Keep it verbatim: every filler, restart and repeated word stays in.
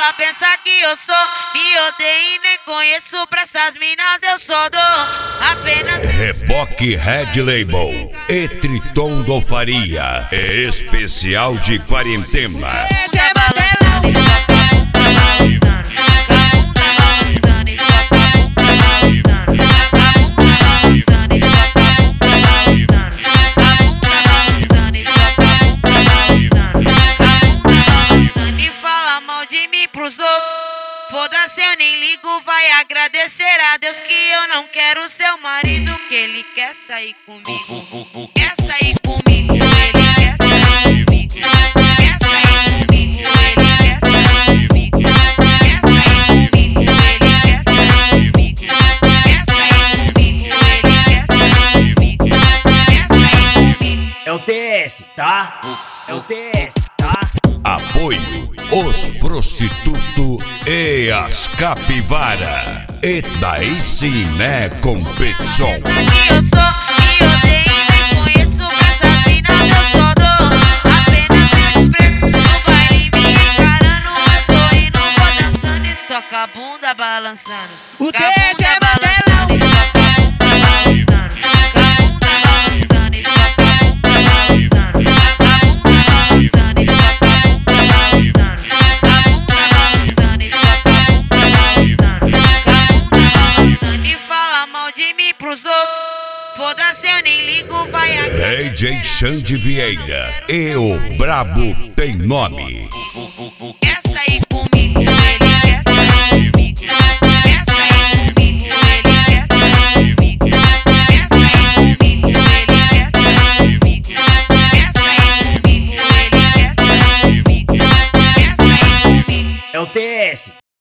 Ela pensa que eu sou, me odeio e nem conheço. Pra essas minas eu só dou apenas Reboque Red Label e Triton do Faria, especial de quarentena. esse é balançando. Foda-se, eu nem ligo, vai agradecer a Deus que eu não quero seu marido, que ele quer sair comigo, quer sair comigo, ele quer sair comigo, quer sair comigo, ele quer sair comigo, quer sair comigo, ele quer sair comigo, quer sair comigo, ele quer sair comigo, quer sair comigo. É o T S, tá? É o T S, tá? Apoio os prostitutos e as capivara. E daí sim, né, competição. Que eu sou, me odeio e nem conheço. Pra essas minas eu só dou apenas desprezo. No baile me encarando, eu sorrindo, vou dançando. Estou com a bunda balançando. O T S é balançando. Estou com a bunda balançando. Com a bunda balançando. Estou com a bunda balançando. Com a bunda balançando. Estou com a bunda balançando. Com a bunda balançando. Estou com a bunda balançando. Com a bunda balançando. E fala mal de mim pros outros. Foda-se, eu nem ligo, vai D J Xande Vieira e o Brabo tem nome. Quer sair comigo, ele quer sair comigo. Quer sair comigo, ele quer sair comigo. Quer sair comigo, ele quer sair comigo. Quer sair comigo, ele quer sair comigo. Quer sair comigo. É o T S.